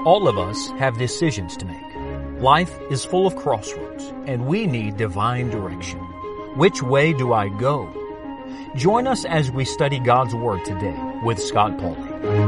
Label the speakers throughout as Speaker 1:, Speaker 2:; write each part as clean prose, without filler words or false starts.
Speaker 1: All of us have decisions to make. Life is full of crossroads, and we need divine direction. Which way do I go? Join us as we study God's Word today with Scott Pauley.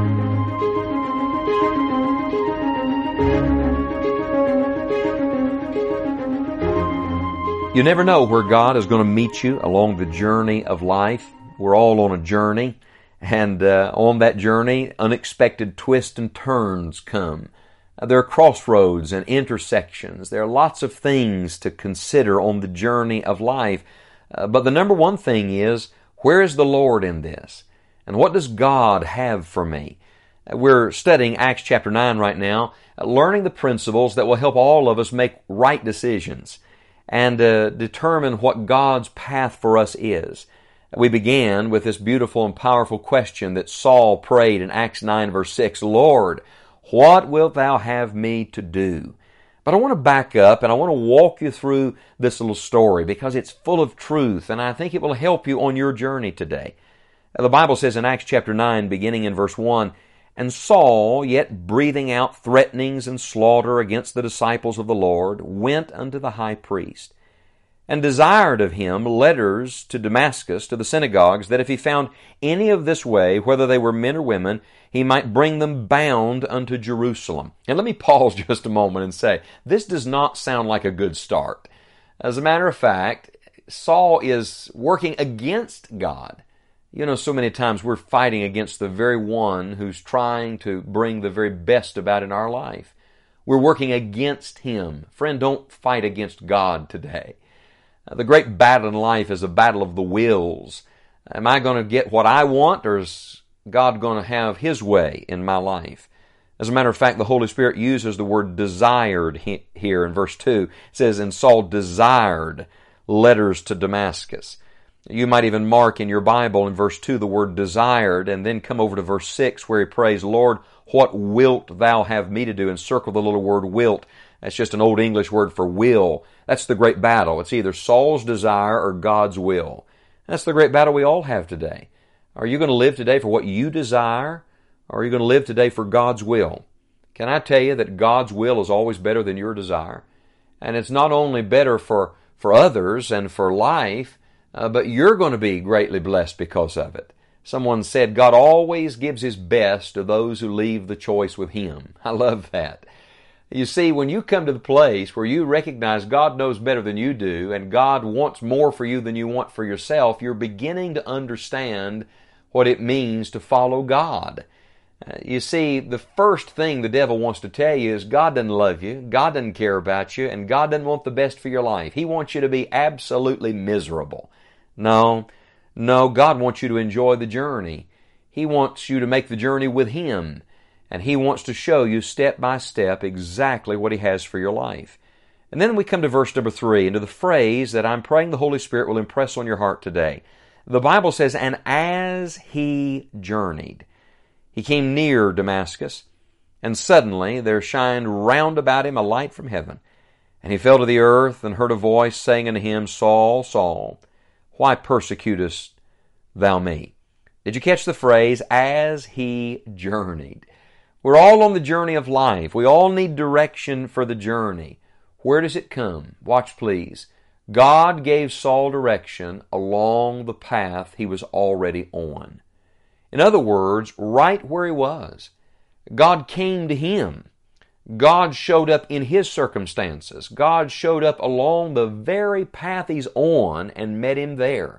Speaker 2: You never know where God is going to meet you along the journey of life. We're all on a journey, and on that journey, unexpected twists and turns come. There are crossroads and intersections. There are lots of things to consider on the journey of life. But the number one thing is, where is the Lord in this? And what does God have for me? We're studying Acts chapter 9 right now, learning the principles that will help all of us make right decisions and determine what God's path for us is. We began with this beautiful and powerful question that Saul prayed in Acts 9 verse 6, Lord, what wilt thou have me to do? But I want to back up and I want to walk you through this little story because it's full of truth and I think it will help you on your journey today. The Bible says in Acts chapter 9, beginning in verse 1, And Saul, yet breathing out threatenings and slaughter against the disciples of the Lord, went unto the high priest, and desired of him letters to Damascus, to the synagogues, that if he found any of this way, whether they were men or women, he might bring them bound unto Jerusalem. And let me pause just a moment and say, this does not sound like a good start. As a matter of fact, Saul is working against God. You know, so many times we're fighting against the very one who's trying to bring the very best about in our life. We're working against him. Friend, don't fight against God today. The great battle in life is a battle of the wills. Am I going to get what I want, or is God going to have His way in my life? As a matter of fact, the Holy Spirit uses the word desired here in verse 2. It says, And Saul desired letters to Damascus. You might even mark in your Bible in verse 2 the word desired, and then come over to verse 6 where he prays, Lord, what wilt thou have me to do? And circle the little word wilt. That's just an old English word for will. That's the great battle. It's either Saul's desire or God's will. That's the great battle we all have today. Are you going to live today for what you desire, or are you going to live today for God's will? Can I tell you that God's will is always better than your desire? And it's not only better for others and for life, but you're going to be greatly blessed because of it. Someone said, God always gives His best to those who leave the choice with Him. I love that. You see, when you come to the place where you recognize God knows better than you do and God wants more for you than you want for yourself, you're beginning to understand what it means to follow God. You see, the first thing the devil wants to tell you is God doesn't love you, God doesn't care about you, and God doesn't want the best for your life. He wants you to be absolutely miserable. No, God wants you to enjoy the journey. He wants you to make the journey with Him. And He wants to show you step by step exactly what He has for your life. And then we come to verse number 3, and to the phrase that I'm praying the Holy Spirit will impress on your heart today. The Bible says, And as he journeyed, he came near Damascus, and suddenly there shined round about him a light from heaven. And he fell to the earth, and heard a voice saying unto him, Saul, Saul, why persecutest thou me? Did you catch the phrase, as he journeyed? We're all on the journey of life. We all need direction for the journey. Where does it come? Watch, please. God gave Saul direction along the path he was already on. In other words, right where he was. God came to him. God showed up in his circumstances. God showed up along the very path he's on and met him there.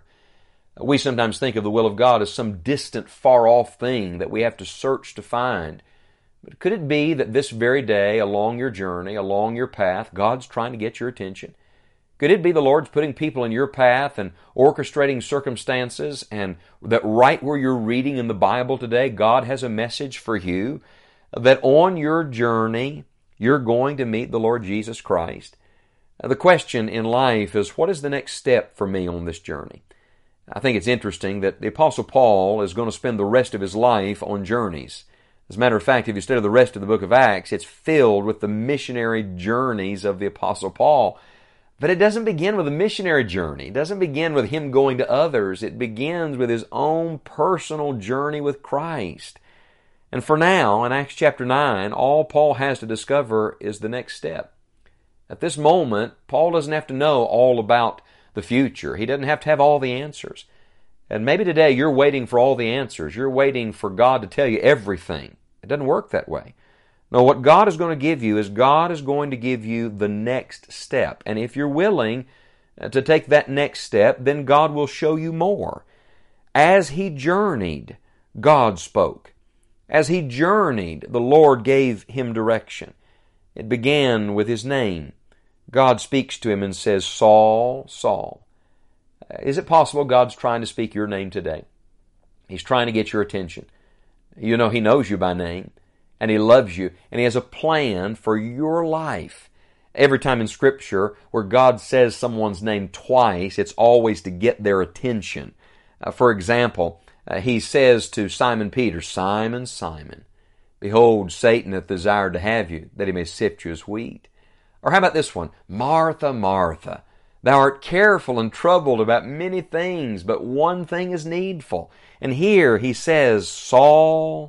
Speaker 2: We sometimes think of the will of God as some distant, far-off thing that we have to search to find. But could it be that this very day, along your journey, along your path, God's trying to get your attention? Could it be the Lord's putting people in your path and orchestrating circumstances, and that right where you're reading in the Bible today, God has a message for you? That on your journey, you're going to meet the Lord Jesus Christ? The question in life is, what is the next step for me on this journey? I think it's interesting that the Apostle Paul is going to spend the rest of his life on journeys. As a matter of fact, if you study the rest of the book of Acts, it's filled with the missionary journeys of the Apostle Paul. But it doesn't begin with a missionary journey. It doesn't begin with him going to others. It begins with his own personal journey with Christ. And for now, in Acts chapter 9, all Paul has to discover is the next step. At this moment, Paul doesn't have to know all about the future. He doesn't have to have all the answers. And maybe today you're waiting for all the answers. You're waiting for God to tell you everything. It doesn't work that way. No, what God is going to give you is God is going to give you the next step. And if you're willing to take that next step, then God will show you more. As he journeyed, God spoke. As he journeyed, the Lord gave him direction. It began with his name. God speaks to him and says, Saul, Saul. Is it possible God's trying to speak your name today? He's trying to get your attention. You know, he knows you by name, and he loves you, and he has a plan for your life. Every time in Scripture where God says someone's name twice, it's always to get their attention. For example, he says to Simon Peter, Simon, Simon, behold, Satan hath desired to have you, that he may sift you as wheat. Or how about this one? Martha, Martha, thou art careful and troubled about many things, but one thing is needful. And here he says, Saul,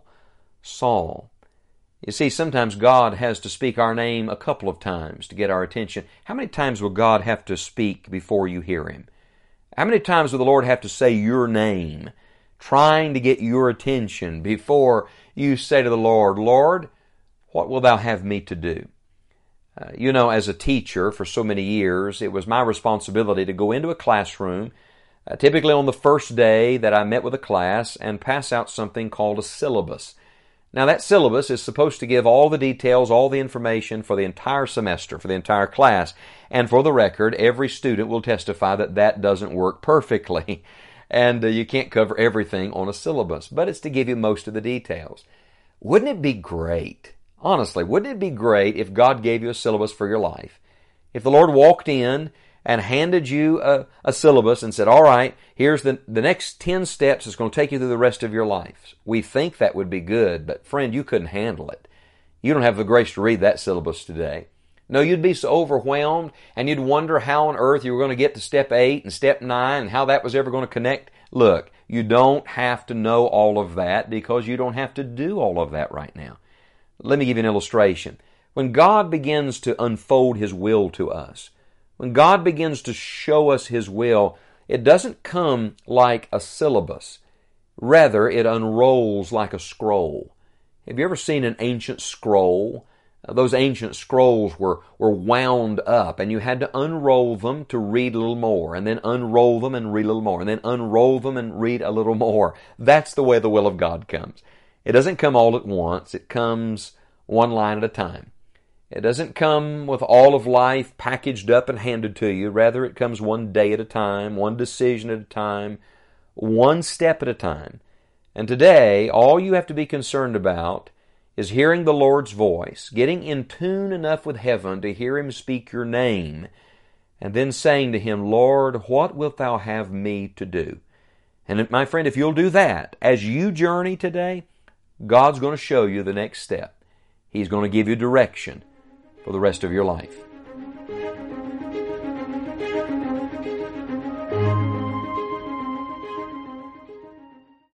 Speaker 2: Saul. You see, sometimes God has to speak our name a couple of times to get our attention. How many times will God have to speak before you hear him? How many times will the Lord have to say your name, trying to get your attention before you say to the Lord, Lord, what wilt thou have me to do? You know, as a teacher for so many years, it was my responsibility to go into a classroom, typically on the first day that I met with a class, and pass out something called a syllabus. Now, that syllabus is supposed to give all the details, all the information for the entire semester, for the entire class. And for the record, every student will testify that that doesn't work perfectly. And you can't cover everything on a syllabus, but it's to give you most of the details. Wouldn't it be great? Honestly, wouldn't it be great if God gave you a syllabus for your life? If the Lord walked in and handed you a syllabus and said, all right, here's the next 10 steps that's going to take you through the rest of your life. We think that would be good, but friend, you couldn't handle it. You don't have the grace to read that syllabus today. No, you'd be so overwhelmed and you'd wonder how on earth you were going to get to step 8 and step 9 and how that was ever going to connect. Look, you don't have to know all of that because you don't have to do all of that right now. Let me give you an illustration. When God begins to unfold his will to us, when God begins to show us his will, it doesn't come like a syllabus. Rather, it unrolls like a scroll. Have you ever seen an ancient scroll? Those ancient scrolls were wound up, and you had to unroll them to read a little more, and then unroll them and read a little more, and then unroll them and read a little more. That's the way the will of God comes. It doesn't come all at once. It comes one line at a time. It doesn't come with all of life packaged up and handed to you. Rather, it comes one day at a time, one decision at a time, one step at a time. And today, all you have to be concerned about is hearing the Lord's voice, getting in tune enough with heaven to hear him speak your name, and then saying to him, Lord, what wilt thou have me to do? And my friend, if you'll do that, as you journey today, God's going to show you the next step. He's going to give you direction for the rest of your life.